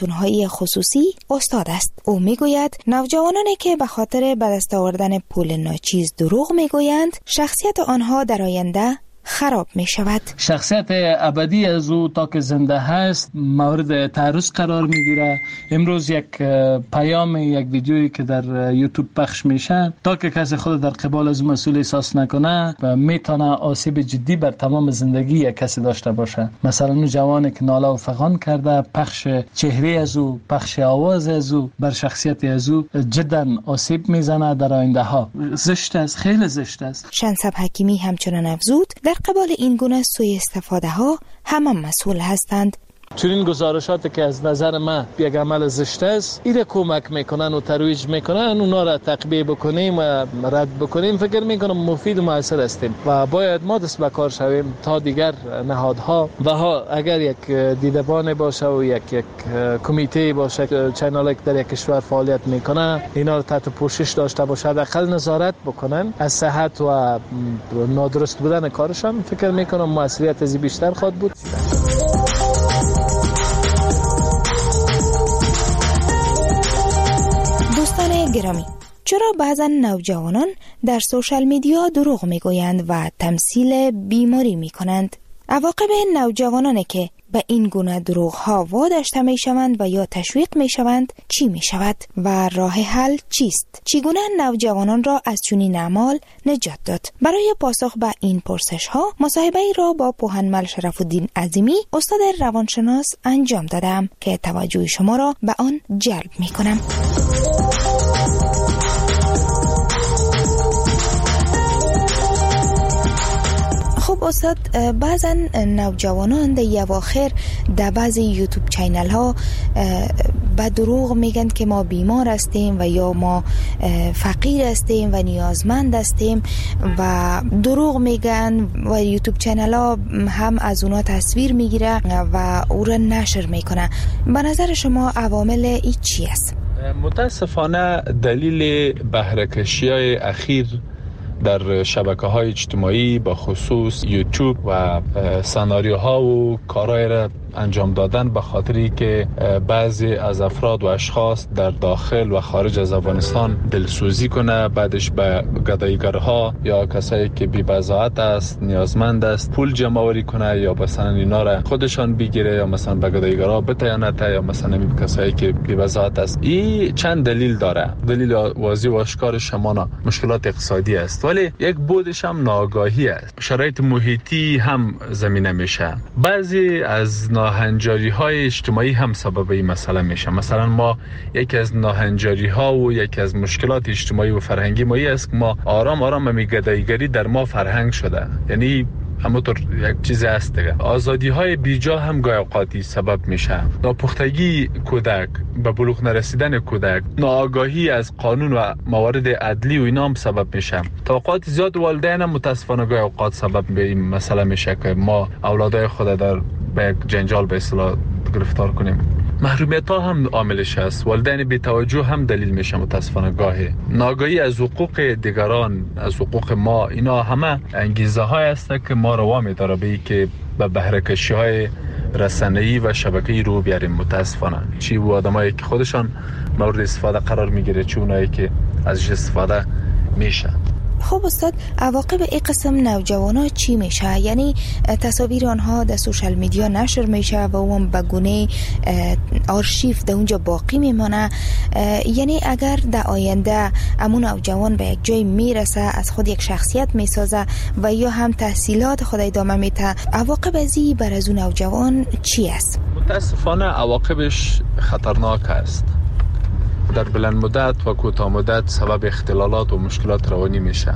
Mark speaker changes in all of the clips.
Speaker 1: اونهای خصوصی استاد است. او میگوید نوجوانانی که به خاطر به دست آوردن پول ناچیز دروغ میگویند، شخصیت آنها در آینده خراب می شود.
Speaker 2: شخصیت ابدی از او تا که زنده هست مورد تعرض قرار می گیره. امروز یک پیام، یک ویدیویی که در یوتیوب پخش میشه، تا که کسی خود در قبال از مسئول احساس نکنه و میتونه آسیب جدی بر تمام زندگی یک کسی داشته باشه. مثلا اون جوانی که ناله و فغان کرده، پخش چهره از او، پخش آواز از او بر شخصیت از او جدا آسیب میزنه در آینده ها. زشت است، خیلی زشت است.
Speaker 1: شنسب حکیمی همچنان افزود در قبال این گونه سوء استفاده ها همه مسئول هستند.
Speaker 2: چنین گزارشاتی که از نظر من یک عمل زشت است، ایره کمک میکنن و ترویج میکنن، اونا را تقبیه بکنیم و رد بکنیم، فکر میکنم مفید و مؤثر هستیم و باید ما دست به کار شویم تا دیگر نهادها و اگر یک دیدبان باشه و یک کمیته باشه، چینل در یک کشور فعالیت میکنه، اینا رو تحت پوشش داشته باشه، حداقل نظارت بکنن از صحت و نادرست بودن کارشان، فکر میکنم موثریت از بیشتر خواهد بود.
Speaker 1: گرامی، چرا بعضا نوجوانان در سوشال میدیا دروغ میگویند و تمثیل بیماری میکنند؟ عواقب نوجوانانی که به این گونه دروغ ها واداشته میشوند و یا تشویق میشوند چی میشود و راه حل چیست؟ چگونه نوجوانان را از چنین اعمال نجات داد؟ برای پاسخ به این پرسش ها مصاحبه ای را با پوهنمل شرف الدین عظیمی، استاد روانشناس انجام دادم که توجه شما را به آن جلب میکنم. خب استاد، بعضا نوجوانان در اواخر در بعضی یوتیوب چینل ها به دروغ میگن که ما بیمار هستیم و یا ما فقیر هستیم و نیازمند هستیم و دروغ میگن و یوتیوب چینل ها هم از اونا تصویر میگیره و او را نشر میکنه. به نظر شما عوامل این چی است؟
Speaker 3: متاسفانه دلیل بهره‌کشی‌های اخیر در شبکه‌های اجتماعی با خصوص یوتیوب و سناریوها و کارهای را انجام دادن به خاطری که بعضی از افراد و اشخاص در داخل و خارج از افغانستان دلسوزی کنه، بعدش به گداییگرها یا کسایی که بی‌بضاعت است، نیازمند است، پول جمع آوری کنه یا مثلا اینا را خودشان بگیره یا مثلا به گداییگرها بتیانه یا مثلا کسایی که بی‌بضاعت است. این چند دلیل داره. دلیل واضح و آشکار شمانا مشکلات اقتصادی است، ولی یک بودش هم ناآگاهی است. شرایط محیطی هم زمینه میشه. بعضی از ناهنجاری‌های اجتماعی هم سبب این مسئله میشه. مثلا ما یکی از ناهنجاری‌ها و یکی از مشکلات اجتماعی و فرهنگی ما است که ما آرام آرام گداییگری در ما فرهنگ شده. یعنی همونطور یک چیز هست دیگه. آزادی‌های بیجا هم گاهی اوقاتی سبب میشه. ناپختگی کودک، به بلوغ نرسیدن کودک، ناآگاهی از قانون و موارد عدلی و اینا هم سبب میشه. تا اوقات زیاد والدین هم متاسفانه گاهی اوقات سبب به این مسئله میشه که ما اولادای خود در به یک جنجال به اصطلاح گرفتار کنیم. محرومیت ها هم عاملش است. والدین بی توجه هم دلیل میشه متاسفانه گاهی. ناآگاهی از حقوق دیگران، از حقوق ما، اینا همه انگیزه های است که ما رو وامی داره به که به بهره‌کشی های رسانه‌ای و شبکه‌ای رو بیاریم. متاسفانه چی و آدمایی که خودشان مورد استفاده قرار میگیره، چی اونایی که ازش استفاده میشه.
Speaker 1: خب استاد، عواقب این قسم نوجوانا چی میشه؟ یعنی تصاویر آنها در سوشال میدیا نشر میشه و اون به گونه آرشیو در اونجا باقی میمانه. یعنی اگر در آینده امون نوجوان به یک جای میرسه، از خود یک شخصیت میسازه و یا هم تحصیلات خود ادامه میده، عواقب ازی بر از اون نوجوان چی است؟
Speaker 3: متاسفانه عواقبش خطرناک است. در بلند مدت و کوتاه مدت سبب اختلالات و مشکلات روانی میشه.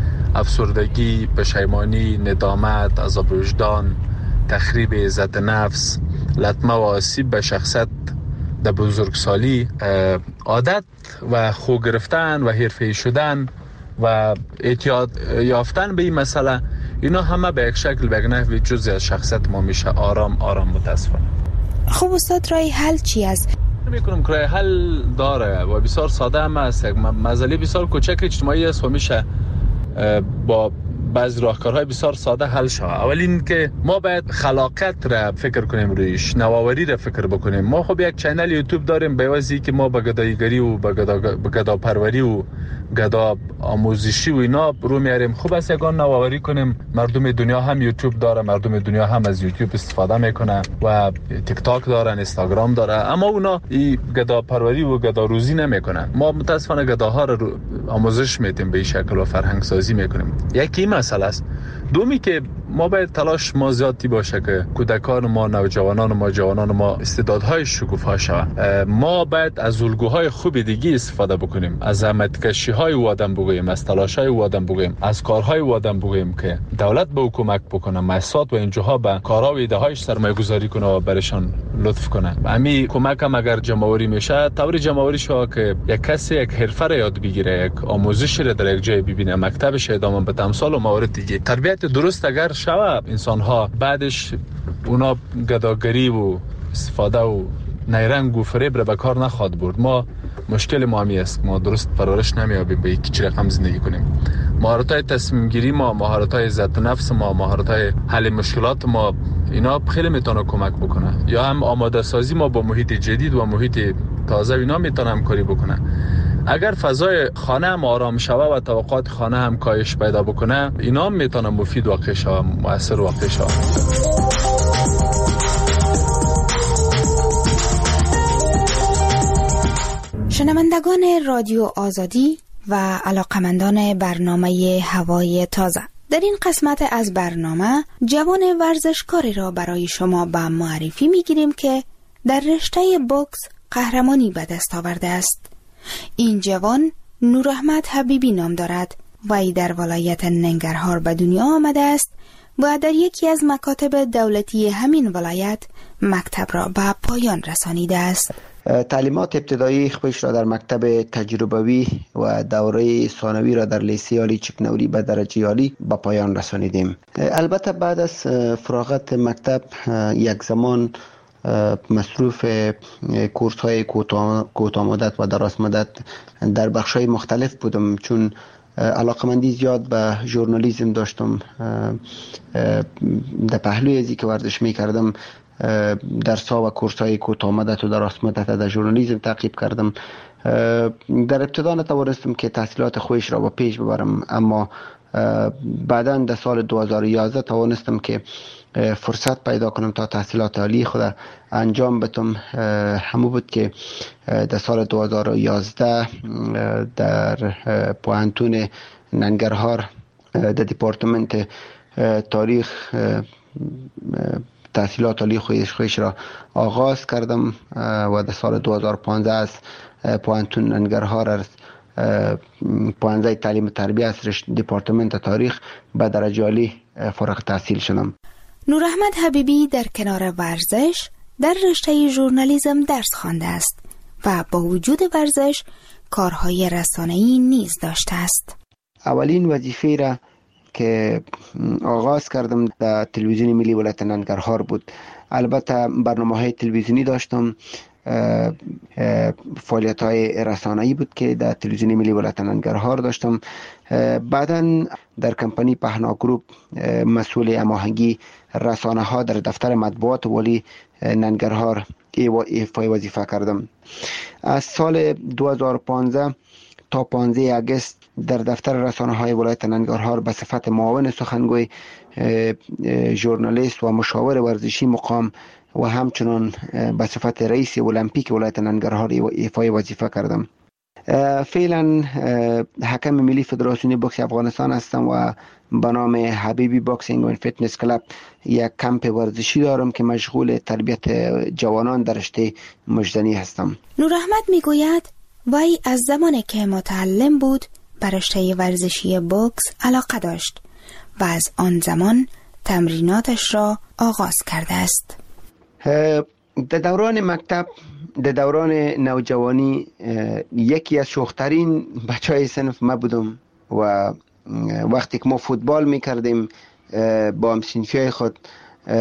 Speaker 3: افسردگی، پشیمانی، ندامت، عذاب وجدان، تخریب عزت نفس، لطمه و آسیب به شخصیت در بزرگسالی، عادت و خو گرفتن و حرفه‌ای شدن و اعتیاد یافتن به این مسئله، اینا همه به یک شکل به یک نحوی جزئی از شخصیت ما میشه. آرام آرام متاسفانه.
Speaker 1: خب استاد، راه حل چی است؟
Speaker 3: میکنم که راه حل داره و بسیار ساده هم است. یک مسئله بسیار کوچک اجتماعی است و میشه با بعض راهکارهای بسیار ساده حل شود. اولین که ما باید خلاقیت را فکر کنیم، رویش نوآوری را فکر بکنیم. ما خب یک چینل یوتیوب داریم، به واسه که ما به گداییگری و به گدا پروری و گدا آموزشی و اینا رو میاریم. خوب است یگان نوآوری کنیم. مردم دنیا هم یوتیوب داره، مردم دنیا هم از یوتیوب استفاده میکنه و تیک تاک دارن، اینستاگرام داره، اما اونا این گدا پروری و گدا روزی نمیکنن. ما متاسفانه گداها رو آموزش میدیم، به این شکل و فرهنگ سازی میکنیم. یکی مسئله است. دومی که ما باید تلاش ما زیادی باشه که کودکان ما، نوجوانان ما، جوانان ما استعدادهای شکوفا شود. ما باید از الگوهای خوب دیگه استفاده بکنیم، از زحمتکشی‌های او آدم بگوییم، از تلاش‌های او آدم بگوییم، از کارهای او آدم بگوییم که دولت به حکومت بکنه، مؤسسات و اینجاها به کارها و ایده‌هایش سرمایه‌گذاری کنه و برشان لطف کنه. همین کمک هم اگر جمع‌آوری میشه، طور جمع‌آوری شو که یک کسی یک حرفه را یاد بگیره، یک آموزش را در یک جای ببینه، مکتبش ادامه بده، امثال و موارد دیگه. تربیت درست اگر شوه، انسان‌ها بعدش اونا گداگری و استفاده و نیرنگ و فریب را به کار نخواد برد. ما مشکل ما همی است، ما درست پرورش نمیابیم به یک چه رقم زندگی کنیم. مهارت‌های تصمیم گیری ما، مهارت‌های عزت نفس ما، مهارت‌های حل مشکلات ما، اینا خیلی میتونه کمک بکنه. یا هم آماده سازی ما با محیط جدید و محیط تازه، اینا میتونه همکاری بکنه. اگر فضای خانه هم آرام شوه و توقعات خانه هم کاهش پیدا بکنه، اینا هم میتونه مفید واقع شوه، مؤثر واقع شوه.
Speaker 1: شنوندگان رادیو آزادی و علاقمندان برنامه هوای تازه، در این قسمت از برنامه جوان ورزشکاری را برای شما به معرفی میگیریم که در رشته بوکس قهرمانی به دست آورده است. این جوان نوراحمد حبیبی نام دارد و ای در ولایت ننگرهار به دنیا آمده است و در یکی از مکاتب دولتی همین ولایت مکتب را به پایان رسانیده است.
Speaker 4: تعلیمات ابتدایی خودش را در مکتب تجربوی و دوره ثانوی را در لیسه عالی چکنوری به درجه عالی به پایان رسانیدیم. البته بعد از فراغت مکتب یک زمان مصروف کورس های کوتاه مدت و دراز مدت در بخش های مختلف بودم، چون علاقمندی زیاد به ژورنالیسم داشتم. در پهلوی ازی که ورزش می کردم درس‌ها و کورس‌های کوتاه مدت و دراز مدت در ژورنالیسم تعقیب کردم. در ابتدا نتوانستم که تحصیلات خودش را به پیش ببرم، اما بعداً در سال 2011 توانستم که فرصت پیدا کنم تا تحصیلات عالی خود انجام بدم. همون بود که در سال 2011 در پوهنتون ننگرهار در دپارتمنت تاریخ تحصیلات عالی خودش را آغاز کردم و در سال 2015 از پوهنتون ننگرهار از پوهنځی تعلیم و تربیت از دپارتمنت تاریخ به درجه عالی فارغ التحصیل شدم.
Speaker 1: نوراحمد حبیبی در کنار ورزش در رشته ژورنالیسم درس خوانده است و با وجود ورزش کارهای رسانه‌ای نیز داشته است.
Speaker 4: اولین وظیفه را که آغاز کردم در تلویزیون ملی ولایت ننگرهار بود. البته برنامه‌های تلویزیونی داشتم، فعالیت‌های رسانه‌ای بود که در تلویزیون ملی ولایت ننگرهار داشتم. بعداً در کمپانی پهنا گروپ مسئول هماهنگی رسانه‌ها در دفتر مطبوعات والی ننگرهار ایفای وظیفه کردم. از سال 2015 تا 15 اگست در دفتر رسانه‌های ولایت ننگرهار به صفت معاون سخنگوی، ژورنالیست و مشاور ورزشی مقام و همچنان به صفت رئیس المپیک ولایت ننگرهار ایفای وظیفه کردم. فعلا حکم ملی فدراسیون بوکس افغانستان هستم و به نام حبیبی باکسینگ و فیتنس کلاب یک کمپ ورزشی دارم که مشغول تربیت جوانان در رشته مجدنی هستم.
Speaker 1: نوراحمد میگوید وی از زمانی که متعلم بود به رشته ورزشی بوکس علاقه داشت و از آن زمان تمریناتش را آغاز کرده است.
Speaker 4: در دوران مکتب، در دوران نوجوانی یکی از شوخترین بچهای صنف ما بودم و وقتی که ما فوتبال میکردیم با همسنفیای خود،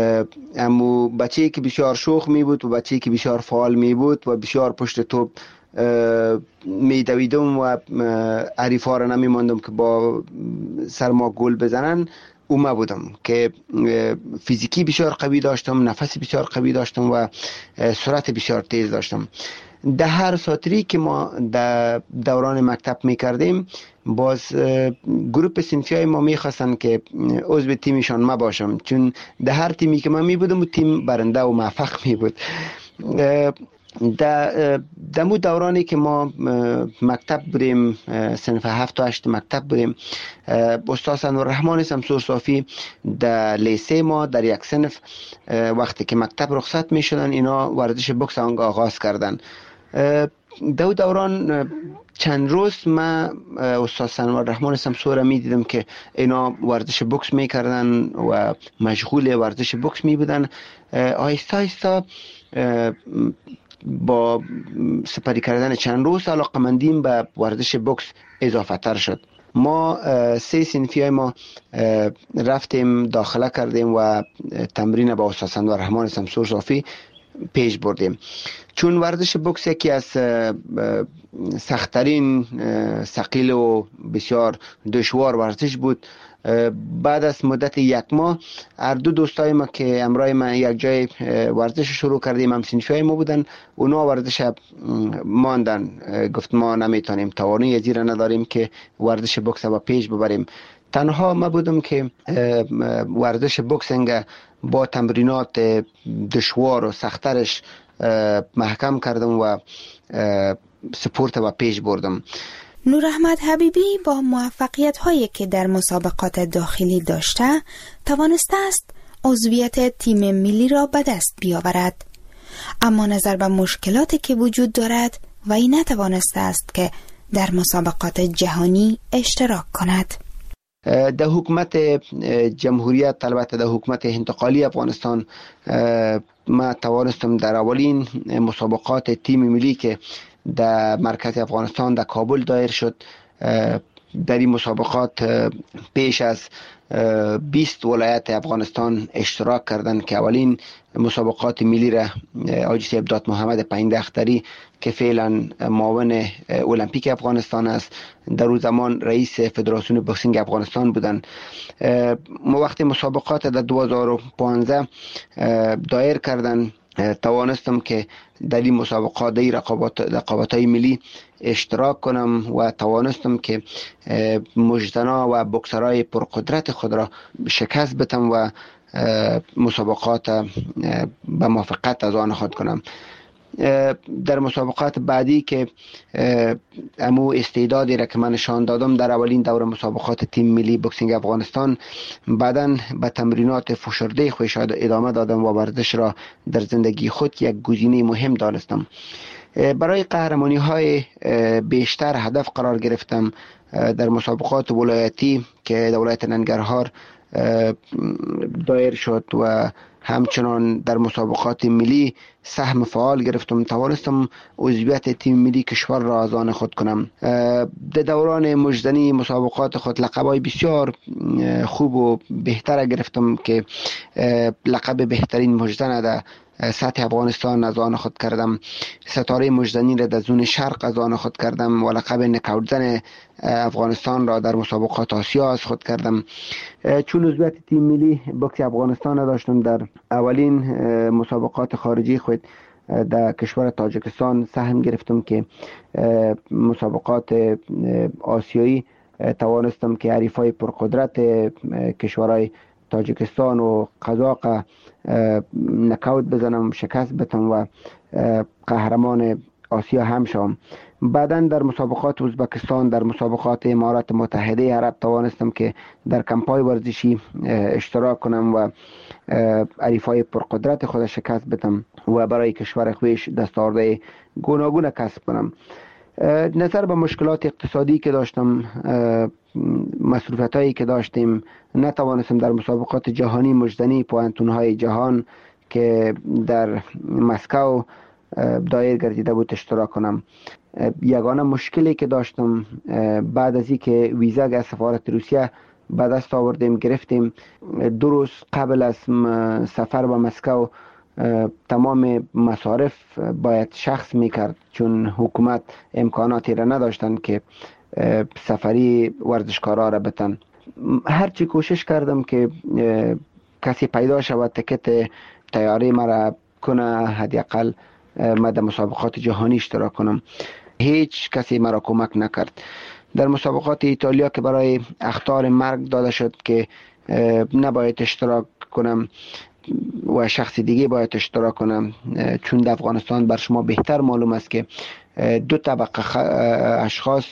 Speaker 4: اما بچه‌ای که بسیار شوخ می بود و بچه‌ای که بسیار فعال می بود و بسیار پشت توپ میدویدم و حریفا را نمیماندم که با سر ما گل بزنن. اومه بودم که فیزیکی بسیار قوی داشتم، نفس بسیار قوی داشتم و سرعت بسیار تیز داشتم. در هر ساتری که ما در دوران مکتب میکردیم باز گروپ صنفی های ما میخواستن که عضو تیمشان ما باشم، چون در هر تیمی که من میبودم و تیم برنده و موفق میبود. در مو دورانی که ما مکتب بودیم، صنف 7 و 8 مکتب بودیم، استاد انوالرحمن شمسور صافی در لیسه ما در یک صنف وقتی که مکتب رخصت میشدن اینا ورزش بوکس آغاز کردن. در دوران چند روز من استاد انوالرحمن شمسور می دیدم که اینا ورزش بوکس میکردن و مشغول ورزش بوکس می بودن. آهسته آهسته با سپری کردن چند روز علاقمندیم به ورزش بوکس اضافه تر شد. ما 3 صنفی های ما رفتیم داخله کردیم و تمرین با استاد انوالرحمن شمسور صافی پیش بردیم. چون ورزش بوکس یکی از سخت‌ترین، ثقیل و بسیار دشوار ورزش بود، بعد از مدت 1 ماه هر دو دوستای ما که همراه من یک جای ورزش شروع کردیم، هم صنفی ما بودن، اونا ورزش ماندن، گفت ما نمیتونیم، توانایی ازی را نداریم که ورزش بوکس با پیش ببریم. تنها ما بودم که ورزش بوکسینگ با تمرینات دشوار و سخت‌ترش محکم کردم و سپورت و پیش بردم.
Speaker 1: نور احمد حبیبی با موفقیت هایی که در مسابقات داخلی داشته توانسته است عضویت تیم ملی را به دست بیاورد، اما نظر به مشکلاتی که وجود دارد و این نتوانسته است که در مسابقات جهانی اشتراک کند.
Speaker 4: در حکومت جمهوریت، البته در حکومت انتقالی افغانستان، ما توانستم در اولین مسابقات تیم ملی که در مرکز افغانستان در کابل دایر شد، در این مسابقات پیش از 20 ولایت افغانستان اشتراک کردند که اولین مسابقات ملی را حاجی صاحب داد محمد پایندختری که فعلا معاون المپیک افغانستان است، در اون زمان رئیس فدراسیون بوکسینگ افغانستان بودند. ما وقتی مسابقات در 2015 دایر کردن توانستم که در این مسابقات در رقابت‌های ملی اشتراک کنم و توانستم که مجدنا و بوکسرای پرقدرت خود را شکست بدم و مسابقات به موفقیت از آن خود کنم. در مسابقات بعدی که امو استعدادی را که من نشان دادم در اولین دور مسابقات تیم ملی بوکسینگ افغانستان، بعداً به تمرینات فشرده خودش ادامه دادم و ورزش را در زندگی خود یک گزینه مهم دانستم. برای قهرمانی های بیشتر هدف قرار گرفتم. در مسابقات ولایتی که در ولایت ننگرهار دایر شد و همچنان در مسابقات ملی سهم فعال گرفتم، توانستم عضویت تیم ملی کشور را از آن خود کنم. در دوران مجدنی مسابقات خود لقب‌های بسیار خوب و بهتر گرفتم که لقب بهترین مجدن در سطح افغانستان از آن خود کردم، ستاره مجدنی را در زون شرق از آن خود کردم و لقب نکاوتزن افغانستان را در مسابقات آسیا از خود کردم. چون عضویت تیم ملی بوکس افغانستان را داشتم، در اولین مسابقات خارجی خود در کشور تاجیکستان سهم گرفتم که مسابقات آسیایی توانستم که حریفای پرقدرت کشورهای تاجیکستان و قزاق نکاوت بزنم، شکست بدم و قهرمان آسیا هم شوم. بعداً در مسابقات ازبکستان، در مسابقات امارات متحده عرب توانستم که در کمپای ورزشی اشتراک کنم و حریفای پرقدرت خود شکست بدم و برای کشور خویش دستاوردهای گوناگون کسب کنم. نظر به مشکلات اقتصادی که داشتم، مصروفیت هایی که داشتیم، نتوانستم در مسابقات جهانی مجدنی پوانتونهای جهان که در مسکو دایر گردیده بود اشتراک کنم. یگانه مشکلی که داشتم بعد از اینکه ویزا از سفارت روسیه به دست آوردیم گرفتیم، 2 روز قبل از سفر به مسکو تمام مصارف باید شخص میکرد، چون حکومت امکاناتی را نداشتند که سفری ورزشکارا را بتن. هرچی کوشش کردم که کسی پیدا شود تکت طیاره مرا کنه، حداقل ما در مسابقات جهانی اشتراک کنم. هیچ کسی مرا کمک نکرد. در مسابقات ایتالیا که برای اخطار مرگ داده شد که نباید اشتراک کنم و شخص دیگه باید اشتراک کنم، چون در افغانستان بر شما بهتر معلوم است که دو طبقه اشخاص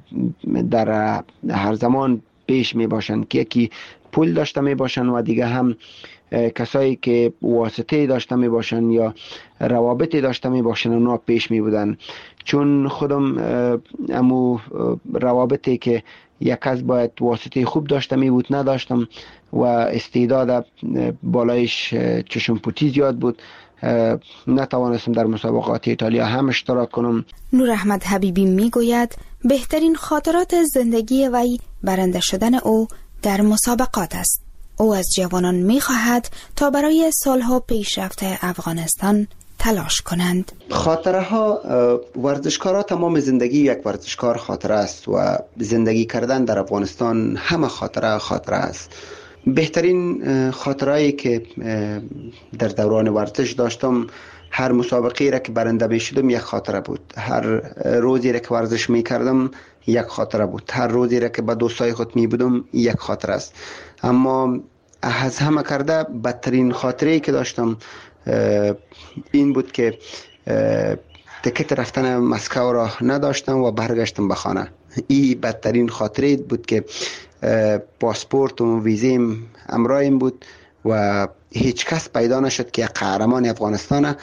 Speaker 4: در هر زمان پیش می باشند که یکی پول داشته می باشند و دیگه هم کسایی که واسطه داشته می باشند یا روابطی داشته می باشند اونا پیش می بودن. چون خودم امو روابطی که یک کس باید واسطه خوب داشته می بود نداشتم و استعداد بالایش چشم پوتی زیاد بود، نتوانستم در مسابقات ایتالیا هم اشتراک کنم.
Speaker 1: نور احمد حبیبی می گوید بهترین خاطرات زندگی وی برنده شدن او در مسابقات است. او از جوانان می خواهد تا برای صلح و پیشرفت افغانستان تلاش کنند.
Speaker 4: خاطره ها، ورزشکارا تمام زندگی یک ورزشکار خاطره است و زندگی کردن در افغانستان همه خاطره است. بهترین خاطرهایی که در دوران ورزش داشتم، هر مسابقه را که برنده می شدم یک خاطره بود، هر روزی را که ورزش می کردم یک خاطره بود، هر روزی را که با دوستای خود می بودم یک خاطره است. اما از همه کرده بدترین خاطره‌ای که داشتم این بود که تکت رفتن مسکو را نداشتم و برگشتم به خانه. این بدترین خاطره بود که پاسپورت و ویزیم همراهم بود و هیچ کس پیدا نشد که قهرمان افغانستان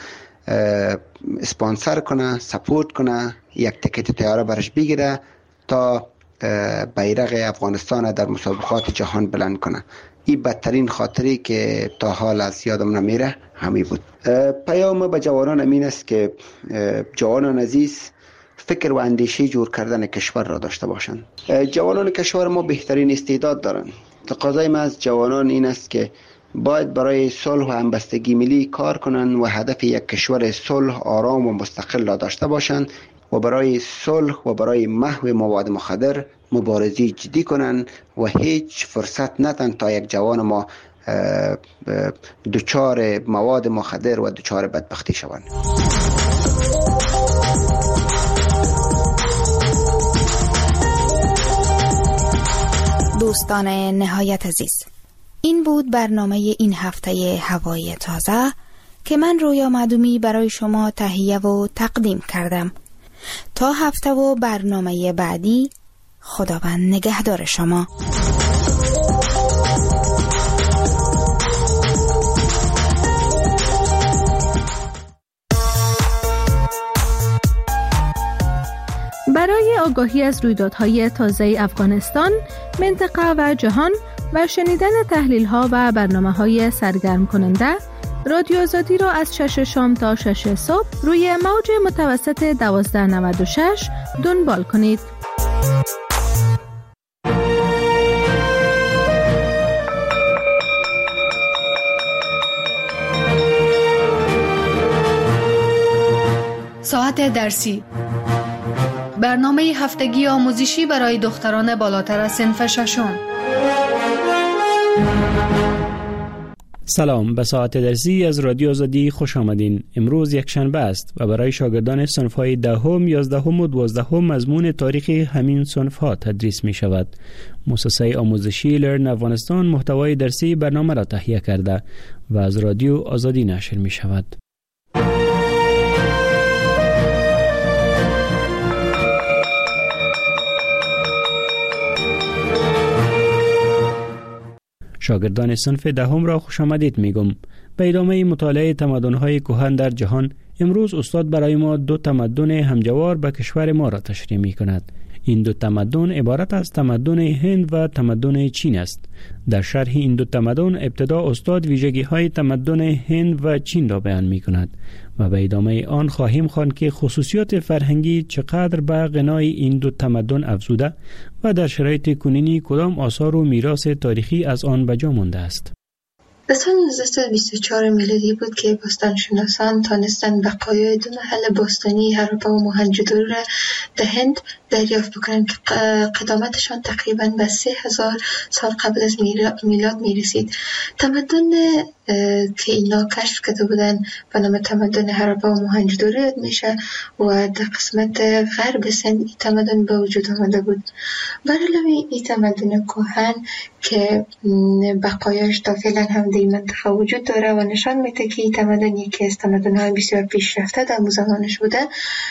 Speaker 4: اسپانسر کنه، سپورت کنه، یک تکت طیاره برش بگیره تا بیرق افغانستان در مسابقات جهان بلند کنه. این بدترین خاطری که تا حال از یادم نمیره همین بود. پیام به جوانان امین است که جوانان عزیز فکر و اندیشه جور کردن کشور را داشته باشند. جوانان کشور ما بهترین استعداد دارند. تقاضای ما از جوانان این است که باید برای صلح و همبستگی ملی کار کنند و هدف یک کشور صلح، آرام و مستقل را داشته باشند و برای صلح و برای محو مواد مخدر مبارزه جدی کنند و هیچ فرصت ندن تا یک جوان ما دچار مواد مخدر و دچار بدبختی شوند.
Speaker 1: دوستان نهایت عزیز، این بود برنامه این هفته هوای تازه که من رویا معدومی برای شما تهیه و تقدیم کردم. تا هفته و برنامه بعدی، خداوند نگهدار شما.
Speaker 5: برای آگاهی از رویدادهای تازه افغانستان، منطقه و جهان و شنیدن تحلیل‌ها و برنامه‌های سرگرم کننده، رادیو آزادی را از 6 شام تا 6 صبح روی موج متوسط 1296 دنبال کنید.
Speaker 6: ساعت درسی، برنامه هفتگی آموزشی برای دختران بالاتر از صنف ششم.
Speaker 7: سلام، به ساعت درسی از رادیو آزادی خوش آمدین. امروز یک شنبه است و برای شاگردان صنف‌های 10ام، 11ام و 12ام مضمون تاریخ همین صنف‌ها تدریس می شود. مؤسسه آموزشی لرن افغانستان محتوای درسی برنامه را تهیه کرده و از رادیو آزادی نشر می شود. شاگردان صنف 10ام را خوش آمدید میگم. به ادامه مطالعه تمدن‌های کهن در جهان، امروز استاد برای ما 2 تمدن همجوار به کشور ما را تشریح می‌کند. این 2 تمدن عبارت از تمدن هند و تمدن چین است. در شرح این 2 تمدن ابتدا استاد ویژگی‌های تمدن هند و چین را بیان می‌کند و به ادامه آن خواهیم خواند که خصوصیات فرهنگی چقدر به غنای این 2 تمدن افزوده و در شرایط کنونی کدام آثار و میراث تاریخی از آن به جا مانده است.
Speaker 8: در سال 1924 میلادی بود که باستانشناسان تانستند بقایای دو محل باستانی هراپا و موهنجودارو را در هند دریافت بکنند که قدامتشان تقریباً به 3000 سال قبل از میلاد میرسید. تمدن که اینا کشف کرده بودن به نام تمدن هراپا و موهنجودارو یاد میشه و در قسمت غرب سند این تمدن به وجود آمده بود. برای این تمدن کهن که بقایاش تا فعلا هم در منطقه وجود داره و نشان میده که این تمدن یکی از تمدن‌های بسیار پیشرفته در اون زمانش بوده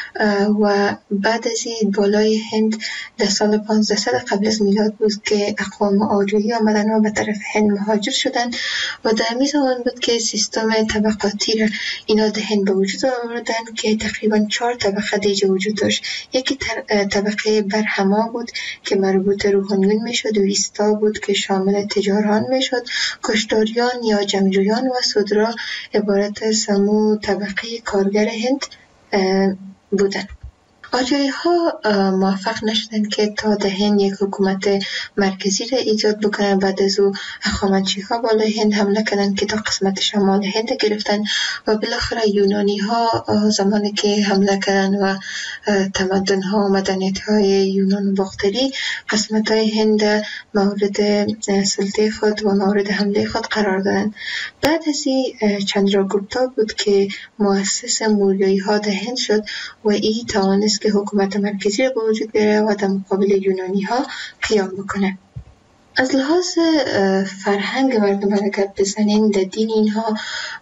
Speaker 8: و بعد از این بالای هند در سال 1500 قبل از میلاد بود که اقوام آریایی آمدن و به طرف هند مهاجر شدن و در همین زمان بود که سیستم طبقاتی را اینا در هند به وجود آوردن که تقریبا 4 طبقه دیگه وجود داشت. یکی طبقه برهما بود که مربوط روحانیون میشد، ویستا بود که شامل تجاران میشد، کشتاریان یا جنگجویان و سودرا عبارت از سمو طبقه کارگر هند بودن. آریایی ها موفق نشدند که تا در هند یک حکومت مرکزی را ایجاد بکنند. بعد از او هخامنشی ها بالای هند حمله کردند که تا قسمت شمال هند گرفتن و بالاخره یونانی ها زمانی که حمله کردند و تمدن ها و مدنیت های یونان باختری قسمت های هند مورد سلطه خود و مورد حمله خود قرار دادند. بعد از این چندراگوپتا بود که مؤسس موریایی ها در هند شد و این توانست که حکومت مرکزی را به وجود بیاره و در مقابل یونانی ها قیام بکنه. از لحاظ فرهنگ مردم اگر بزنین در دین اینها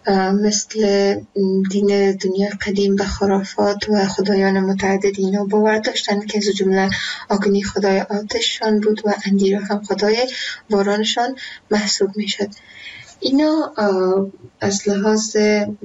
Speaker 8: مثل دین دنیا قدیم به خرافات و خدایان متعدد اینا باور داشتن که از جمله آگنی خدای آتششان بود و اندیرا هم خدای بارانشان محسوب می شد. اینا از لحاظ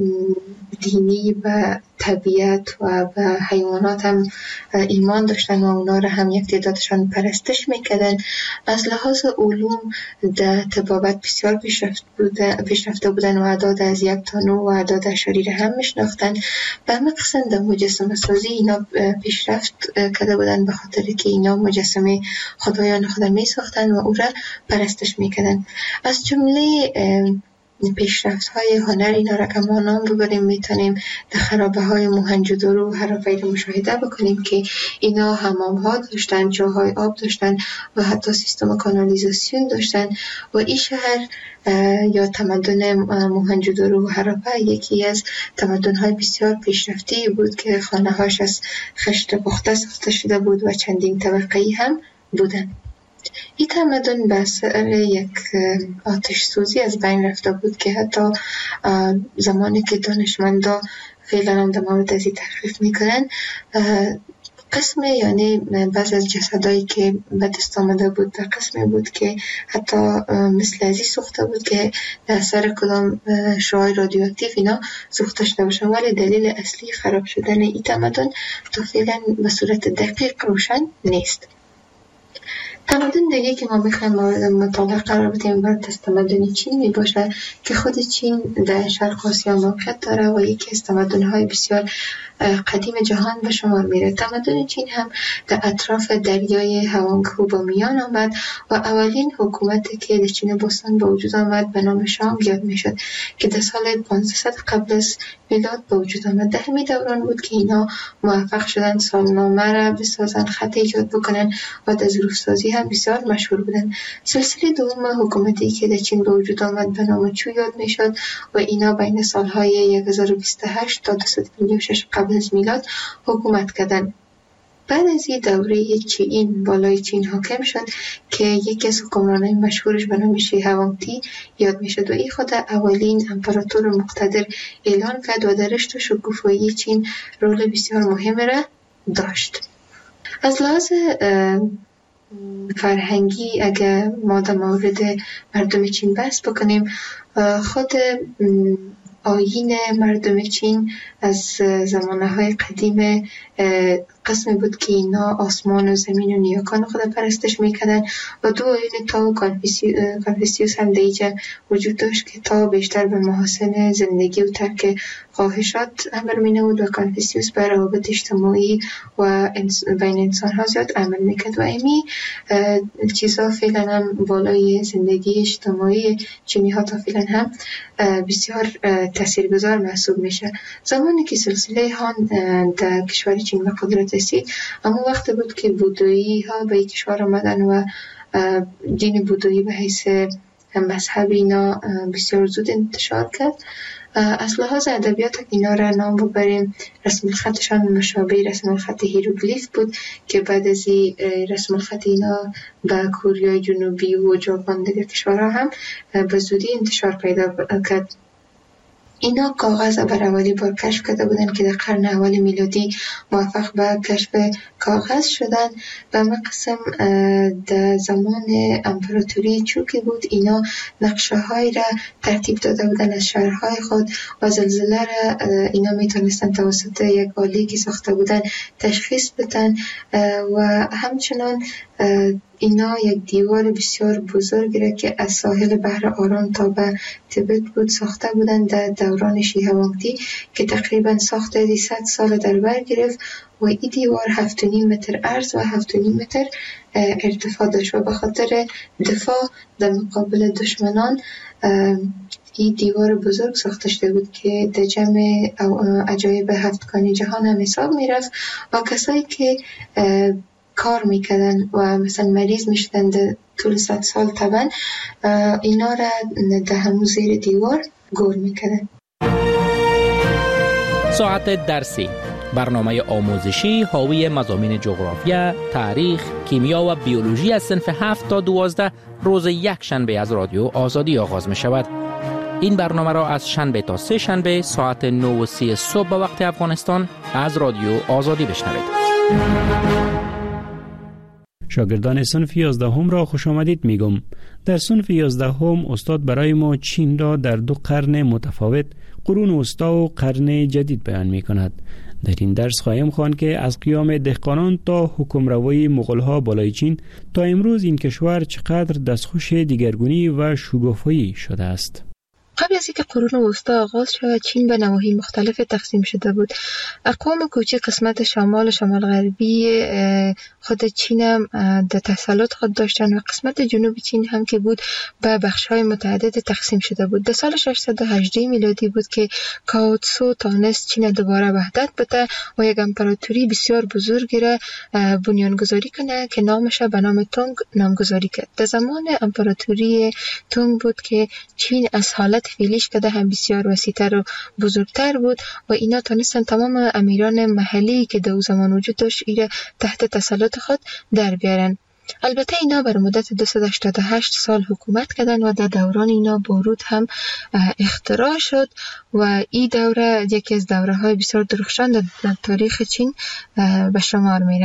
Speaker 8: دینی و طبیعت و به حیوانات هم ایمان داشتن و اونا را هم یک تعدادشان پرستش میکردن. از لحاظ علوم در طبابت بسیار پیشرفته بودن و اعداد از 1 تا 9 و اعداد اعشاری را هم میشناختن. به همه قسم در مجسمه سازی اینا پیشرفت کرده بودن به خاطر که اینا مجسمه خدایان خود میساختن و او را پرستش میکردن. از جمله پیشرفت های هنر اینا را که ما نام ببریم میتونیم در خرابه های موهنجودارو و هراپا را مشاهده بکنیم که اینا حمام ها داشتن، جاهای آب داشتن و حتی سیستم کانالیزاسیون داشتن و این شهر یا تمدن موهنجودارو و هراپا یکی از تمدن های بسیار پیشرفته بود که خانه هاش از خشت پخته ساخته شده بود و چندین طبقه‌ای هم بودن. این تمدن به اثر یک آتش سوزی از بین رفته بود که حتی زمانی که دانشمندا فعلا هم در مورد از این تحقیق میکنن قسم یعنی بعض از جسدایی که به دست آمده بود در قسمی بود که حتی مثل ازی سوخته بود که در اثر کدام شعاع رادیواکتیو اینا سوخته شده باشن، ولی دلیل اصلی خراب شدن این تمدن تا فعلا به صورت دقیق روشن نیست. تمدن دیگه که ما بخوایم مورد مطالعه قرار بدیم باید از تمدن چین می باشه که خود چین در شرق آسیا موقعیت داره و یکی از تمدن‌های بسیار قدیم جهان به شمار میره. تمدن چین هم در اطراف دریای هوانگهو با میان آمد و اولین حکومتی که در چین باستان به وجود آمد به نام شانگ یاد میشد که در سال 1500 قبل از میلاد به وجود آمد. در همین دوران بود که اینا موفق شدن سالنامه را بسازن، خط ایجاد بکنن و در ظروف‌سازی هم بسیار مشهور بودن. سلسله دوم حکومتی که در چین به وجود آمد به نام چو یاد میشد و اینا بین سالهای 1028 تا 256 قبل از میلاد حکومت کردند. بعد از این دوره چین بالای چین حاکم شد که یکی از حکمرانای مشهورش به نام شی هوانگتی یاد میشد و این خود اولین امپراتور مقتدر اعلان کرد و در رشد و شکوفایی چین رول بسیار مهم را داشت. از لحاظ فرهنگی اگر ما در مورد مردم چین بحث بکنیم، خود آیین مردم چین از زمانه‌های قدیم قسمی بود که اینا آسمان و زمین و نیاکان خود پرستش میکردن و دو آیین تا و کنفوسیوس هم دیجا وجود داشت که تا بیشتر به محاسن زندگی و ترک خواهشات عمل مینود و کنفوسیوس بر روابط اجتماعی و بین انسان ها زیاد عمل میکرد و امی چیزها فعلا هم بالای زندگی اجتماعی چینی ها تا فعلا هم بسیار تاثیرگذار محسوب میشه. زمانی که سلسله هان در کشور چین به قدرت رسید اما وقت بود که بودایی ها به کشور آمدن و دین بودایی به حیث مذهب اینا بسیار زود انتشار کرد. از لحاظ ادبیات اینا را نام ببریم رسم الخطشان مشابه رسم الخط هیروگلیف بود که بعد از رسم الخط اینا به کره جنوبی و ژاپن دیگر کشورها هم به زودی انتشار پیدا کرد. اینا کاغذ بر اولی بار کشف کرده بودن که در قرن اول میلادی موفق به کشف کاغذ شدن. به مقسم در زمان امپراتوری چوکی بود اینا نقشه های را ترتیب داده بودن از شهرهای خود و زلزله را اینا میتونستن توسط یک آلی که ساخته بودن تشخیص بدن و همچنان اینا یک دیوار بسیار بزرگی را که از ساحل بحر آرام تا به تبت بود ساخته بودند در دوران شیه وانگتی که تقریبا ساخته 100 سال در بر گرفت و این دیوار 7.5 متر عرض و 7.5 متر ارتفاع داشت و به خاطر دفاع در مقابل دشمنان این دیوار بزرگ ساخته شده بود که در جمع عجایب هفتگانی جهان هم حساب می رفت و کسایی که کار میکردن و مثلا مریض میشدن در طول 100 سال طبعا اینا را در همون زیر دیوار گور میکردن.
Speaker 9: ساعت درسی، برنامه آموزشی حاوی مضامین جغرافیا، تاریخ، کیمیا و بیولوژی از صنف 7 تا 12 روز یک شنبه از رادیو آزادی آغاز می شود. این برنامه را از شنبه تا سه شنبه ساعت 9:30 صبح به وقت افغانستان از رادیو آزادی بشنوید.
Speaker 7: شاگردان صنف 11 را خوش آمدید میگم. در صنف 11 استاد برای ما چین را در 2 قرن متفاوت، قرون وسطا و قرن جدید بیان می کند. در این درس خواهیم خواند که از قیام دهقانان تا حکمروی مغول‌ها بالای چین تا امروز این کشور چقدر دستخوش دیگرگونی و شگفت‌هایی شده است.
Speaker 8: قبل از اینکه قرون وسطا آغاز شود چین به نواحی مختلف تقسیم شده بود. اقوام کوچک قسمت شمال غربی خود چین هم در تسلط خود داشتن و قسمت جنوب چین هم که بود به بخش‌های متعدد تقسیم شده بود. در سال 618 میلادی بود که کاو تسو تانست چین دوباره وحدت بده و یک امپراتوری بسیار بزرگی را بنیانگذاری کنه که نامش به نام تونگ نامگذاری کرد. در زمان امپراتوری تونگ بود که چین از حالت فعلیش که هم بسیار وسیع‌تر و بزرگتر بود و اینا تونستن تمام امیران محلی که در زمان وجود داشت ایره تحت تسلط خود در بیارن. البته اینا بر مدت 288 سال حکومت کردن و در دوران اینا باروت هم اختراع شد و این دوره یکی از دوره‌های بسیار درخشان در تاریخ چین به شمار میره.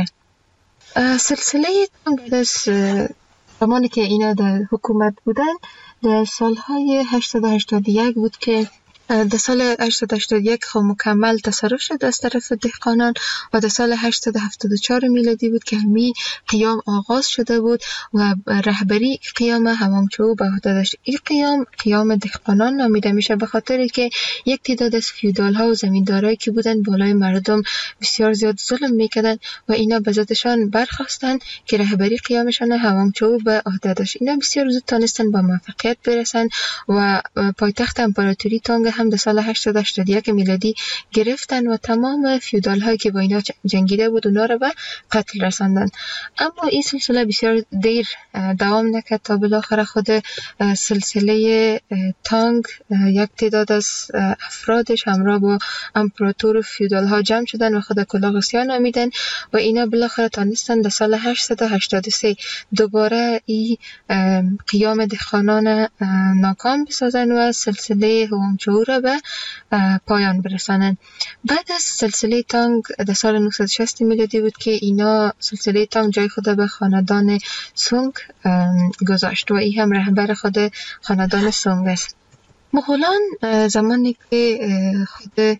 Speaker 8: سلسله تونگ از زمانی که اینا در حکومت بودن در سالهای 881 بود که در سال 881 مکمل تصرف شد از طرف دهقانان و در سال 874 میلادی بود که همی قیام آغاز شده بود و رهبری قیام هوانگچو به عهده داشت. این قیام دهقانان نامیده میشه به خاطر که یک تعداد از فیودال ها و زمیندارایی که بودن بالای مردم بسیار زیاد ظلم میکردن و اینا به ذاتشان برخواستن که رهبری قیامشان هوانگچو به عهده داشت. اینا بسیار زود تونستن با موفقیت برسن و پایتخت امپراتوری تونگ هم در سال 881 میلادی گرفتن و تمام فیودال هایی که با اینا جنگیده بود اونا را به قتل رساندن. اما این سلسله بسیار دیر دوام نکرد تا بالاخره خود سلسله تانگ یک تعداد از افرادش همراه با امپراتور و فیودال ها جمع شدن و خود کلاغسیا نامیدن و اینا بالاخره تانستن در سال 883 دوباره این قیام دهقانان ناکام بسازن و سلسله هوانگچو را به پایان برسانن. بعد از سلسله تانگ در سال 960 میلادی بود که اینا سلسله تانگ جای خود به خاندان سونگ گذاشت و این هم رهبر خود خاندان سونگ است. مغولان زمانی که خود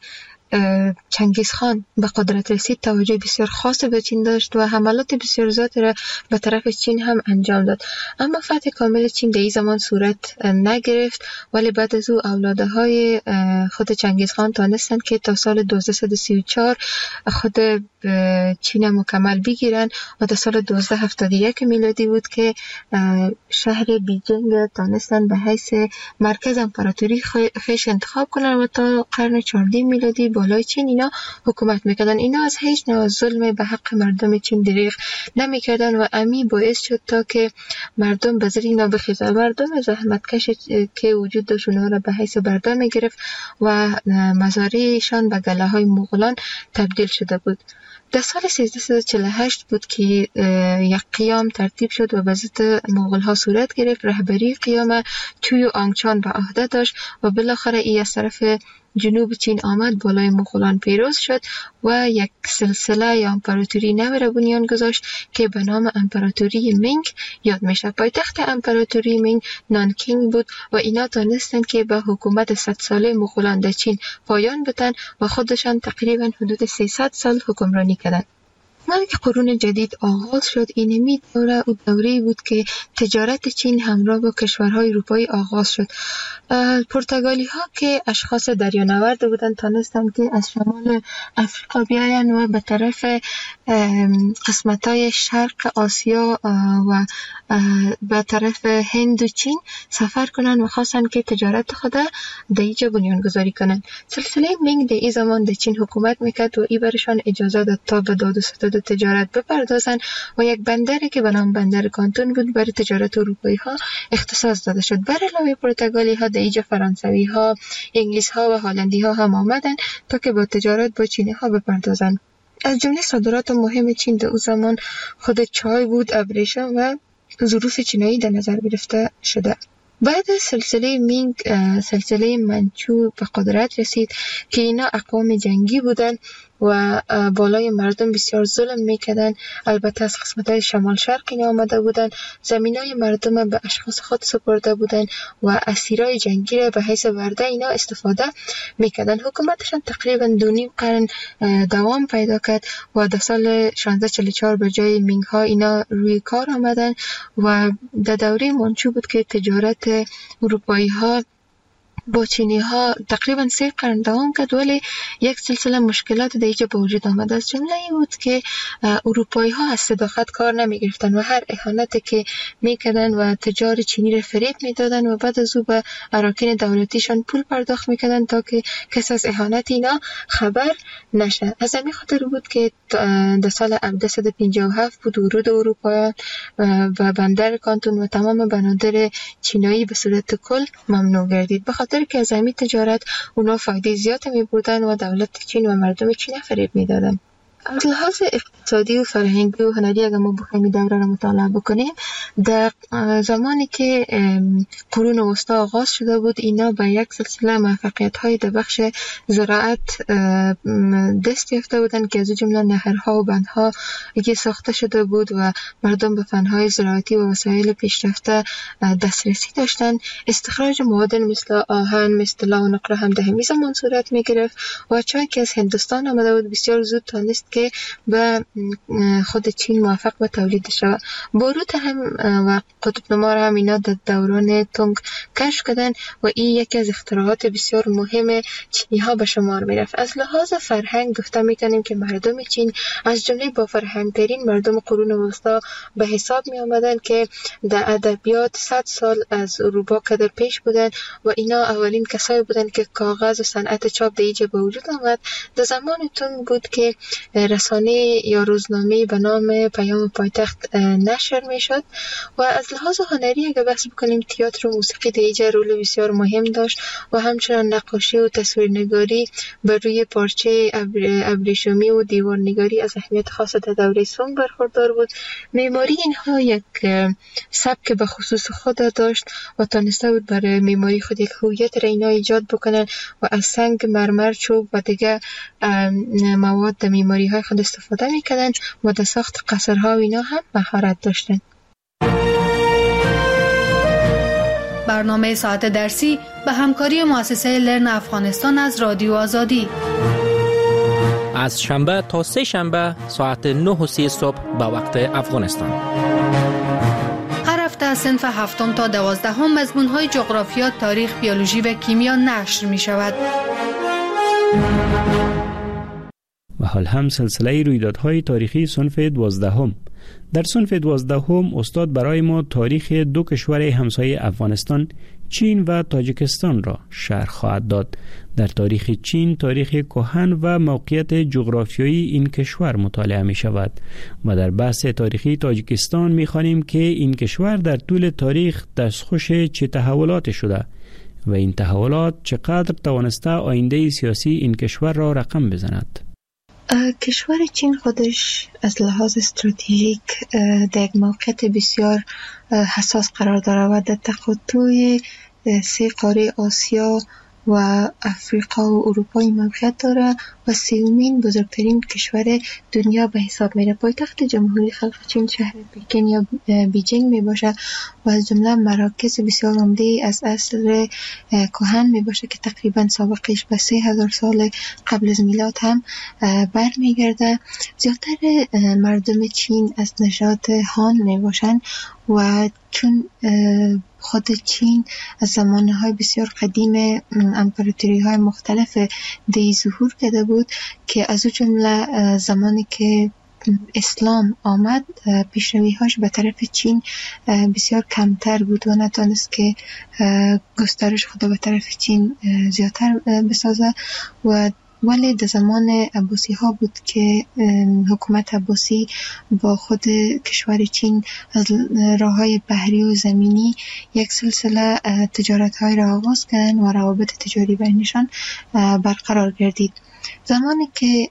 Speaker 8: چنگیز خان به قدرت رسید توجه بسیار خاص به چین داشت و حملات بسیار زیادی را به طرف چین هم انجام داد. اما فتح کامل چین در این زمان صورت نگرفت، ولی بعد از او اولادهای خود چنگیز خان تانستند که تا سال 1234 خود چین مکمل بگیرن و در سال 1271 میلادی بود که شهر بیجینگ تانستند به حیث مرکز امپراتوری خیش انتخاب کنن و تا قرن 14 میلادی بالای چین اینا حکومت میکردن. اینا از هیچ نوع ظلم به حق مردم چین دریغ نمیکردن و امی باعث شد تا که مردم به زیر اینا بخیزن. مردم زحمتکش که وجود داشت اونها را به حیث بردار میگرفت و مزارعشان به گله های مغولان تبدیل شده بود. در سال 1348 بود که یک قیام ترتیب شد و به ضد مغول ها صورت گرفت. رهبری قیام چوی آنگچان به عهده داشت و بالاخره ای از طرف جنوب چین آمد، بالای مغولان پیروز شد و یک سلسله یا امپراتوری نو را بنیان گذاشت که به نام امپراتوری مینگ یاد میشه. پایتخت امپراتوری مینگ نانکینگ بود و اینا تانستند که به حکومت 100 ساله مغولان در چین پایان بدن و خودشان تقریبا حدود 300 سال حکمرانی کردند. زمانی که قرون جدید آغاز شد، اینمی دوره بود که تجارت چین همراه با کشورهای اروپایی آغاز شد. پرتغالی ها که اشخاص دریانورد بودند تانستند که از شمال افریقا بیاین و به طرف قسمت‌های شرق آسیا و به طرف هند و چین سفر کنند و خواستند که تجارت خود در اینجا بنیان گذاری کنند. سلسله مینگ در این زمان در چین حکومت میکرد و این برشان اجازه داد تا به داد و ستد تجارت بپردازند و یک بندری که به نام بندر کانتون بود برای تجارت اروپایی ها اختصاص داده شد. بر علاوه پرتغالی ها در اینجا فرانسوی ها، انگلیس ها و هلندی ها هم آمدند تا که با تجارت با چینی ها بپردازند. از جمله صادرات مهم چین در اون زمان خود چای بود، ابریشم و ظروف چینایی در نظر گرفته شده. بعد از سلسله مینگ سلسله منچو به قدرت رسید که اینا اقوام جنگی بودن و بالای مردم بسیار ظلم میکردن. البته از قسمت‌های شمال شرق اینا آمده بودن، زمینای مردم به اشخاص خود سپرده بودن و اسیرای جنگی را به حیث ورده اینا استفاده میکردن. حکومتشان تقریبا 2.5 قرن دوام پیدا کرد و در سال 1644 به جای مینگ ها اینا روی کار آمدن و در دوره منچو بود که تجارت اروپایی ها با چینی ها تقریبا 3 قرن دوام کرد، ولی یک سلسله مشکلات در اینجا به وجود آمد. از جمله این بود که اروپایی ها از صداقت کار نمی گرفتن و هر اهانتی که میکردن و تجار چینی را فریب میدادن و بعد از او به اراکین دولتیشان پول پرداخت میکردن تا که کس از اهانت اینا خبر نشه. از همین خاطر بود که در سال 1957 بود ورود اروپاییان و بندر کانتون و تمام بنادر چینایی به صورت کل ممنوع گردید، به خاطر که از همین تجارت اونا فایده زیاد می بردن و دولت چین و مردم چین فریب می دادن. از لحاظ اقتصادی و فرهنگی و هنری اگر ما بخوایم این دوره را مطالعه بکنیم، در زمانی که قرون وسطا آغاز شده بود اینا به یک سلسله موفقیت‌های در بخش زراعت دست یافته بودند که از جمله نهرها و بندها که ساخته شده بود و مردم به فن‌های زراعتی و وسایل پیشرفته دسترسی داشتند. استخراج معادن مثل آهن، مثل طلا و نقره هم در همین زمان صورت می‌گرفت و چای که از هندوستان آمده بود بسیار زود تانست که به خود چین موفق به تولید شود. باروت هم و قطب نما هم اینا در دوران تونگ کشف کردن و این یکی از اختراعات بسیار مهم چینی ها به شمار می رفت. از لحاظ فرهنگ گفته می کنیم که مردم چین از جمله با فرهنگ ترین مردم قرون وسطا به حساب می آمدن که در ادبیات 100 سال از اروپا قدر پیش بودن و اینا اولین کسایی بودن که کاغذ و صنعت چاپ در اینجا به وجود آمد. در زمان تونگ بود که رسانه یا روزنامه به نام پیام پایتخت نشر می شد و از لحاظ هنری اگر بحث بکنیم تئاتر و موسیقی در اینجا رول بسیار مهم داشت و همچنان نقاشی و تصویرنگاری بر روی پارچه ابریشمی و دیوارنگاری از اهمیت خاص در دوره سونگ برخوردار بود. معماری اینها یک سبک به خصوص خود داشت و تانسته بود برای معماری خود یک هویت را اینا ایجاد بکنن و از سنگ، مرمر، چوب و دیگر مواد در معماری های خود استفاده میکردن و در ساخت قصرها و اینا هم مهارت داشتن.
Speaker 6: برنامه ساعت درسی به همکاری مؤسسه لرن افغانستان از رادیو آزادی.
Speaker 9: از شنبه تا سه شنبه ساعت 9:30 صبح به وقت افغانستان.
Speaker 6: هر هفته صنف 7 تا 12 مضمون‌های جغرافیا، تاریخ، بیولوژی و کیمیا نشر می‌شود.
Speaker 7: و حال هم سلسله رویدادهای تاریخی صنف 12. در صنف 12 استاد برای ما تاریخ دو کشور همسایه افغانستان، چین و تاجیکستان را شرح خواهد داد. در تاریخ چین تاریخ کهن و موقعیت جغرافیایی این کشور مطالعه می شود و در بحث تاریخی تاجیکستان می خوانیم که این کشور در طول تاریخ دستخوش چه تحولاتی شده و این تحولات چقدر توانسته آینده سیاسی این کشور را رقم بزند.
Speaker 8: کشور چین خودش از لحاظ استراتژیک در یک موقعیت بسیار حساس قرار دارد و در تقاطع 3 قاره آسیا و افریقا و اروپا موقعیت دارد و 3مین بزرگترین کشور دنیا به حساب میره. پایتخت جمهوری خلق چین شهر پکن یا بیجینگ می باشه و از جمله مراکز بسیار عمده از عصر کهن می باشه که تقریبا سابقش به 3000 سال قبل از میلاد هم برمیگرده. زیادتر مردم چین از نژاد هان می باشن و چون خود چین از زمانهای بسیار قدیم امپراتوری های مختلف دی ظهور کرده بود که از او جمله زمانی که اسلام آمد پیشروی هاش به طرف چین بسیار کمتر بود و نتونست که گسترش خود به طرف چین زیادتر بسازه ولی در زمان عباسی ها بود که حکومت عباسی با خود کشور چین از راه های بحری و زمینی یک سلسله تجارت های را آغاز کردن و روابط تجاری بینشان برقرار گردید. زمانی که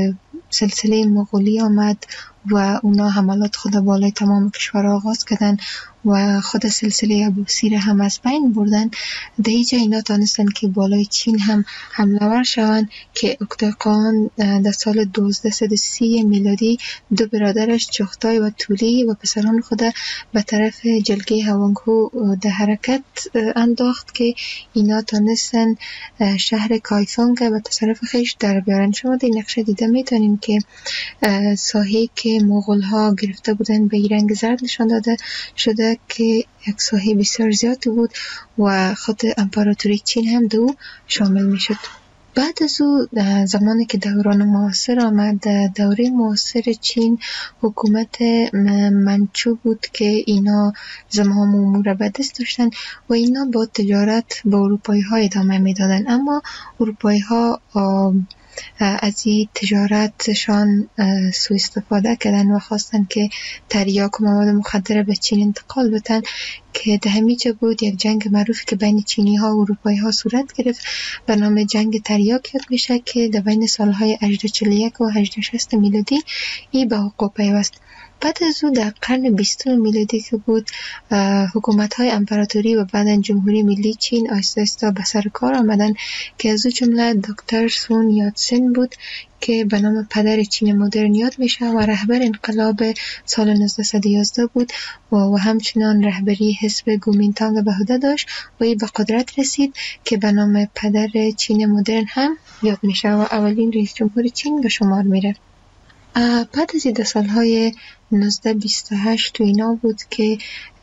Speaker 8: سلسله مغولی آمد و اونا حملات خود بالای تمام کشور آغاز کردن و خود سلسله عباسی را هم از بین بردن، در اینجا اینا تانستن که بالای چین هم حمله ور شوند که اکتاقان در سال 1230 میلادی 2 برادرش چغتای و تولی و پسران خود به طرف جلگه هوانگهو در حرکت انداخت که اینا تانستن شهر کایفونگ به تصرف خیش در بیارن. شما در نقشه دیده میتونیم که ساحه که مغول ها گرفته بودن به رنگ زرد نشان داده شده که یک ساحه بسیار زیادی بود و خود امپراتوری چین هم دو شامل می شد. بعد از او زمانی که دوران معاصر آمد، دوره معاصر چین حکومت منچو بود که اینا زمام امور به دست داشتن و اینا با تجارت با اروپایی ها ادامه می دادن، اما اروپایی ها از این تجارتشان سوء استفاده کردن و خواستن که تریاک و مواد مخدر به چین انتقال بدن که در همیجا بود یک جنگ معروف که بین چینی ها و اروپایی ها صورت گرفت به نام جنگ تریاک یاد میشه که در بین سالهای 1841 و 1860 میلادی ای به وقوع پیوست. بعد از او در قرن 20 میلادی که بود حکومت‌های امپراتوری و بعداً جمهوری ملی چین آهسته آهسته به سر کار آمدن که از او جمله دکتر سون یاتسن بود که به نام پدر چین مدرن یاد میشه و رهبر انقلاب سال 1911 بود و همچنان رهبری حزب کومینتانگ به عهده داشت و این به قدرت رسید که به نام پدر چین مدرن هم یاد میشه و اولین رئیس جمهور چین به شمار میره. بعد از این سالهای 1928 تو اینا بود که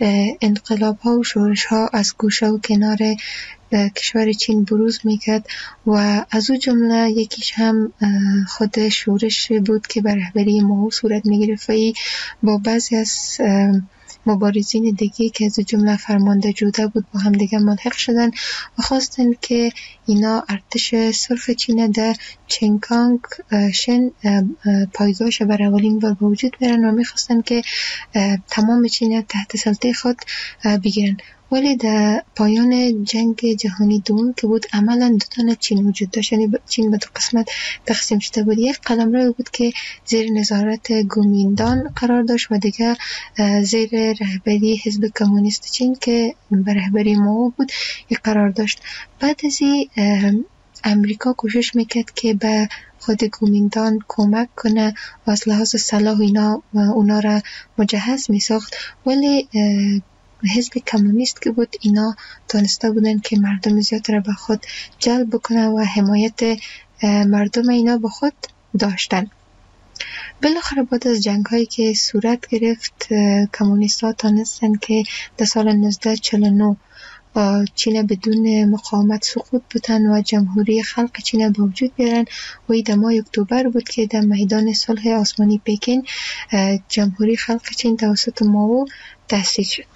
Speaker 8: انقلاب ها و شورش ها از گوشه و کنار کشور چین بروز میکرد و از او جمله یکیش هم خود شورش بود که به رهبری ماو صورت میگرفت و با بعضی از مبارزین دیگه که از جمله فرمانده جوده بود با هم دیگه ملحق شدن و خواستن که اینا ارتش سرخ چین در چنکانگ شن پایگاهش بر اولین بار به وجود بیارن و میخواستن که تمام چین تحت سلطه خود بگیرن. ولی در پایان جنگ جهانی دوم که بود عملا دو تا چین وجود داشت، یعنی چین به 2 قسمت تقسیم شده بود. یک قلمرو بود که زیر نظارت کومینتان قرار داشت و دیگه زیر رهبری حزب کمونیست چین که به رهبری ماو بود قرار داشت. بعد از این امریکا کوشش میکرد که به خود کومینتان کمک کنه و از لحاظ سلاح اونا را مجهز میساخت، ولی حزب کمونیست که بود اینا تانسته بودن که مردم زیاد را به خود جلب بکنه و حمایت مردم اینا به خود داشتند. بالاخره بعد از جنگ هایی که صورت گرفت کمونیست‌ها تانستند که در سال 1949 چین بدون مقاومت سقوط بودن و جمهوری خلق چین به وجود بیارن و این در ماه اکتبر بود که در میدان صلح آسمانی پکین جمهوری خلق چین توسط مائو تأسیس شد.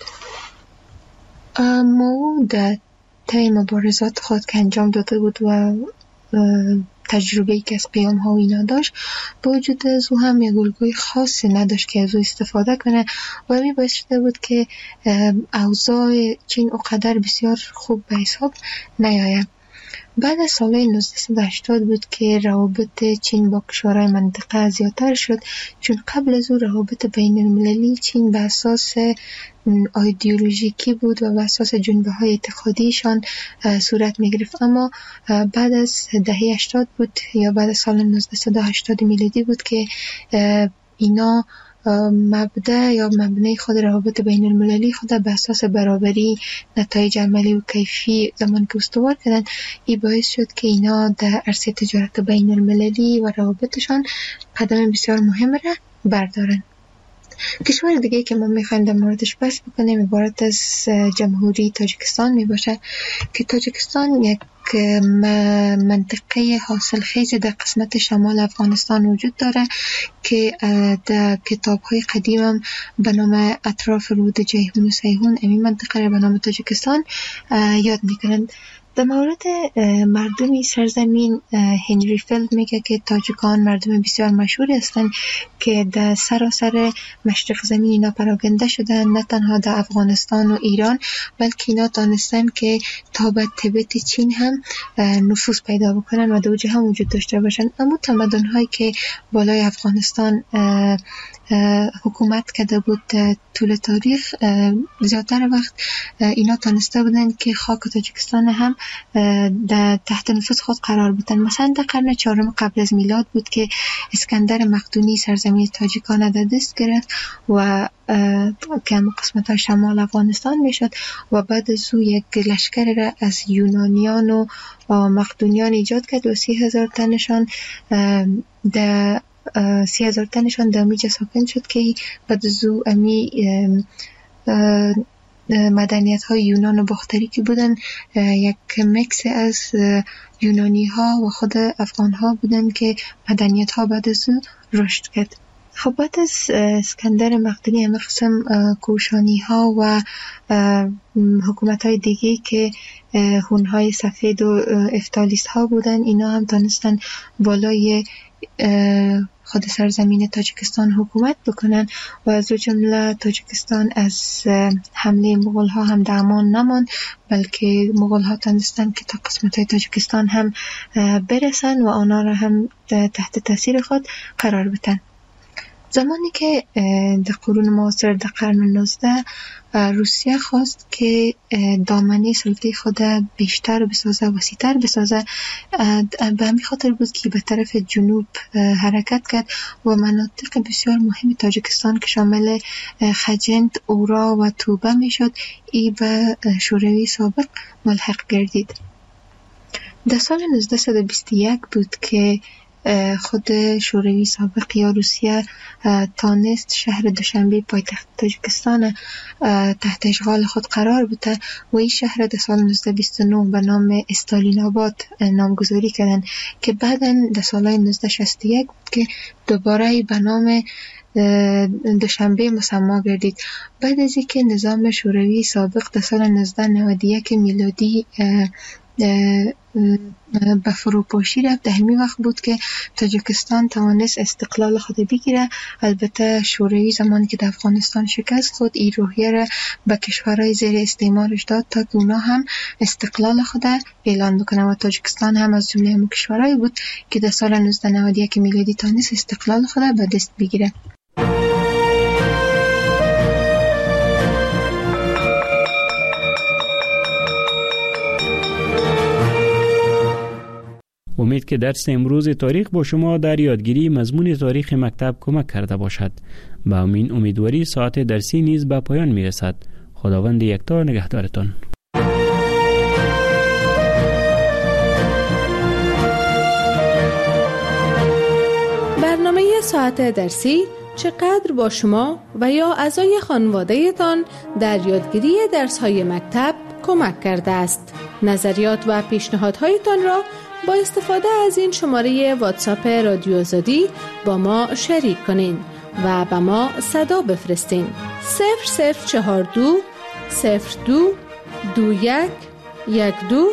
Speaker 8: مائو در طی مبارزات خود که انجام داده بود و تجربه‌ای که از قیام ها و اینا داشت، با وجود از او هم یک الگوی خاصی نداشت که از او استفاده کنه و همین باعث شده بود که اوضاع چین اونقدر بسیار خوب به حساب نیاید. بعد از سال 1980 بود که روابط چین با کشورهای منطقه زیادتر شد، چون قبل از او روابط بین المللی چین به اساس ایدئولوژیکی بود و به اساس جنبه های اعتقادیشان صورت می گرفت. اما بعد از دهه 80 بود یا بعد از سال 1980 میلادی بود که اینا مبدأ یا مبنای خود روابط بین المللی خود به اساس برابری، نتایج عملی و کیفی زمان که استوار کردن، این باعث شد که اینا در عرصه تجارت بین المللی و روابطشان قدم بسیار مهم را بردارن. کشور دیگه که ما میخوایم در موردش بحث بکنیم عبارت از جمهوری تاجیکستان می باشه که تاجیکستان یک منطقه حاصلخیز در قسمت شمال افغانستان وجود داره که در کتاب‌های قدیم هم به نام اطراف رود جیهون و سیهون این منطقه را به نام تاجیکستان یاد میکنند. در مورد مردمی سرزمین هنری فیلد میگه که تاجیکان مردم بسیار مشهوری هستند که در سراسر مشرق زمین اینا پراکنده شدن، نه تنها در افغانستان و ایران بلکه اینا تانستن که تا به تبت چین هم نفوذ پیدا بکنن و در اوج هم وجود داشته باشن. اما تمدن هایی که بالای افغانستان حکومت کرده بود طول تاریخ، زیادتر وقت اینا تانسته بودن که خاک تاجیکستان هم در تحت نفوذ خود قرار بدن. مثلا در قرن 4 قبل از میلاد بود که اسکندر مقدونی سرزمین تاجیکان در دست گرفت و که هم قسمت ها شمال افغانستان میشد و بعد از او یک لشکر را از یونانیان و مقدونیان ایجاد کرد و 30,000 تنشان در 30,000 تنشان در امیجا ساکن شد که بعد از او امی مدنیت های یونان و باختری که بودن یک مکس از یونانی ها و خود افغان ها بودن که مدنیت ها بعد از او رشد کرد. خب بعد از اسکندر مقدونی همه قسم کوشانی ها و حکومت های دیگه که هون های سفید و افتالیست ها بودن، اینا هم تانستن بالای خود سرزمین تاجیکستان حکومت بکنن و از جمله تاجیکستان از حمله مغول ها هم در امان نمان، بلکه مغول ها تانستن که تا قسمت های تاجیکستان هم برسن و آنها را هم تحت تاثیر خود قرار بدن. زمانی که در قرون معاصر در قرن 19 روسیه خواست که دامنه سلطه خود بیشتر بسازه، وسیع‌تر بسازه، به همین خاطر بود که به طرف جنوب حرکت کرد و مناطق بسیار مهم تاجیکستان که شامل خجند، اورا و توبه میشد ای به شوروی سابق ملحق گردید. در سال 1921 بود که خود شوروی سابق یا روسیه تانست شهر دوشنبه پایتخت تاجیکستان تحت اشغال خود قرار بده و این شهر در سال 1929 به نام استالین آباد نامگذاری کردن که بعداً در سال 1961 بود که دوباره به نام دوشنبه مسما گردید. بعد از اینکه نظام شوروی سابق در سال 1991 میلادی به فروپاشی رفت، در همین وقت بود که تاجیکستان توانست استقلال خود بگیره. البته شوروی زمانی که در افغانستان شکست خود این روحیه را به کشورهای زیر استعمارش داد تا که اونا هم استقلال خود اعلان بکنه و تاجیکستان هم از جمله همون کشورهایی بود که در سال 1991 میلادی توانست استقلال خود به دست بگیره.
Speaker 7: امید که درس امروز تاریخ با شما در یادگیری مضمون تاریخ مکتب کمک کرده باشد. با همین امیدواری ساعت درسی نیز به پایان می رسد. خداوند یکتا نگهدارتان.
Speaker 5: ساعت درسی چقدر با شما و یا اعضای خانواده تان در یادگیری درس‌های مکتب کمک کرده است. نظریات و پیشنهادهایتان را با استفاده از این شماره واتساپ رادیو آزادی با ما شریک کنین و به ما صدا بفرستین. 0042 02 21 12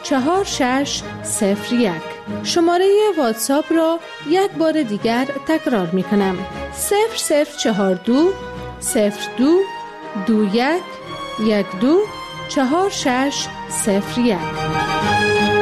Speaker 5: 4601. شماره واتساپ را یک بار دیگر تکرار می کنم. 0042 02 21 12 4601.